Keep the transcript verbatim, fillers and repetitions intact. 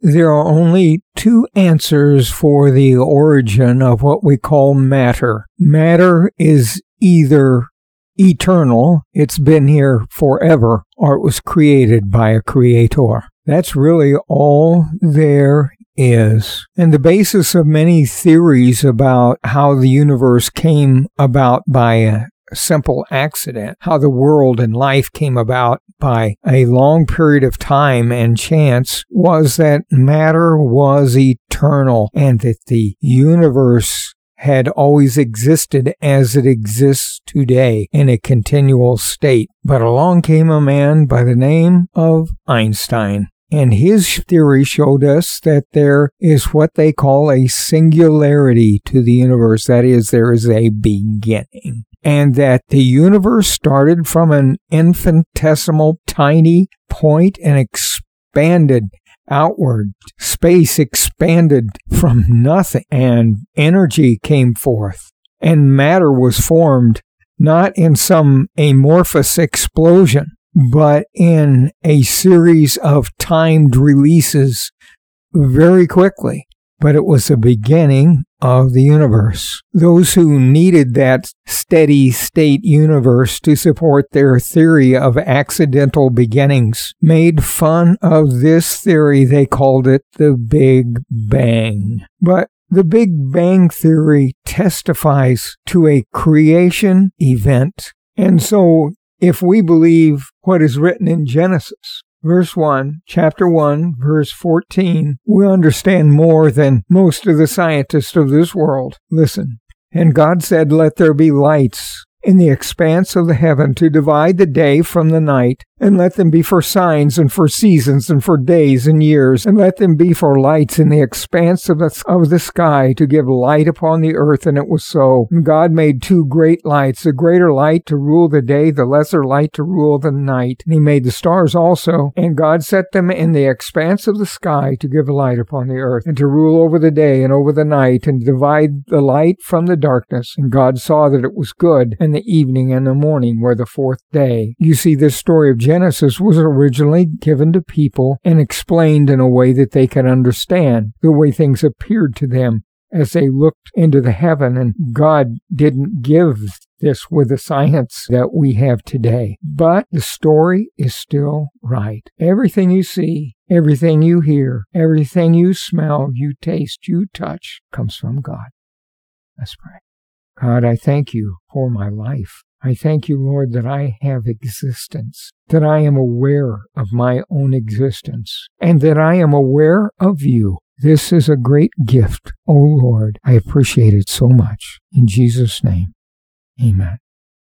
there are only two answers for the origin of what we call matter. Matter is either eternal, it's been here forever, or it was created by a creator. That's really all there is. And the basis of many theories about how the universe came about by a simple accident, how the world and life came about by a long period of time and chance, was that matter was eternal and that the universe had always existed as it exists today in a continual state. But along came a man by the name of Einstein, and his theory showed us that there is what they call a singularity to the universe. That is, there is a beginning. And that the universe started from an infinitesimal tiny point and expanded outward. Space expanded from nothing, and energy came forth. And matter was formed not in some amorphous explosion, but in a series of timed releases very quickly. But it was the beginning of the universe. Those who needed that steady state universe to support their theory of accidental beginnings made fun of this theory. They called it the Big Bang. But the Big Bang theory testifies to a creation event. And so if we believe what is written in Genesis, Verse one, chapter one, verse fourteen, we understand more than most of the scientists of this world. Listen. And God said, "Let there be lights in the expanse of the heaven to divide the day from the night, and let them be for signs and for seasons and for days and years, and let them be for lights in the expanse of the, of the sky to give light upon the earth." And it was so. And God made two great lights, the greater light to rule the day, the lesser light to rule the night. And he made the stars also, and God set them in the expanse of the sky to give light upon the earth, and to rule over the day and over the night, and divide the light from the darkness. And God saw that it was good, and the evening and the morning were the fourth day. You see, this story of Genesis was originally given to people and explained in a way that they could understand, the way things appeared to them as they looked into the heaven. And God didn't give this with the science that we have today. But the story is still right. Everything you see, everything you hear, everything you smell, you taste, you touch, comes from God. Let's pray. God, I thank you for my life. I thank you, Lord, that I have existence, that I am aware of my own existence, and that I am aware of you. This is a great gift, O Lord. I appreciate it so much. In Jesus' name, amen.